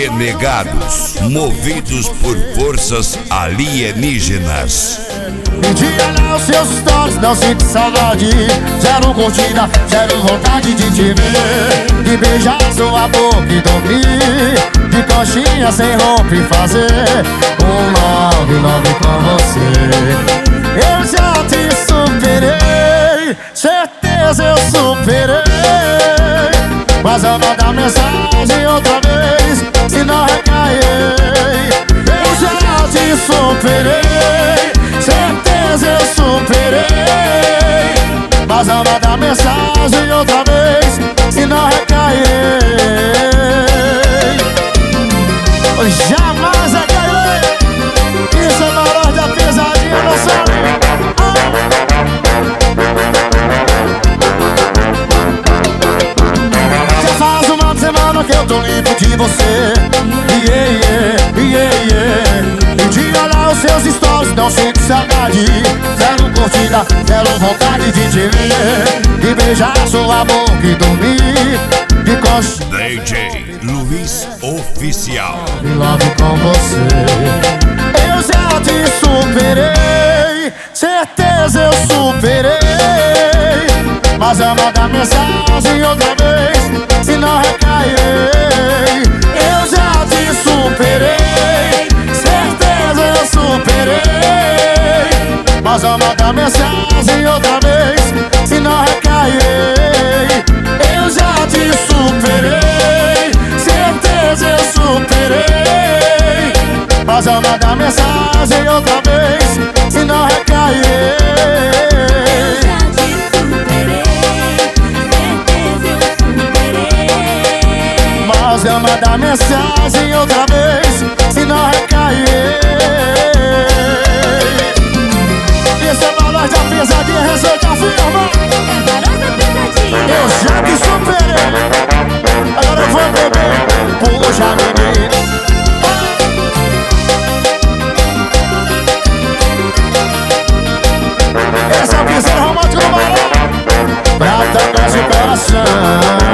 Renegados, movidos por forças alienígenas. Me diga lá os seus stories, não sinto saudade. Zero curtida, zero vontade de te ver, de beijar sua boca e dormir de coxinha sem roupa e fazer um love com você. Eu já te superei, certeza eu superei, mas eu vou dar mensagem outra vez, se não recair. Eu já te superei, certeza eu superei, mas eu vou dar mensagem outra vez, se não recair. Jamais recairei. Isso é valor da pesadinha, não sabe? Já faz uma semana que eu tô limpo de você. Me diga lá os seus stories, não sinto saudade. Zero curtida, zero vontade de te ver, de beijar sua boca e dormir de coxinha. DJ Luiz Oficial. Love com você. Eu já te superei, certeza eu superei, mas eu vou dar mensagem outra vez, se não recair. Eu já te superei, certeza eu superei, mas eu vou dar mensagem outra vez, se não recair. Eu já te superei, certeza eu superei, mas eu vou dar mensagem outra vez, se não recair. Eu já te superei, certeza eu superei, Mas eu vou dar mensagem outra vez, se não recair. Esse é valor da pesadinha, receita firma. é valor da pesadinha. Eu já te superei, agora eu vou beber. Puxa, menina. Esse é o piseiro romântico do balão, pra tocar seu coração.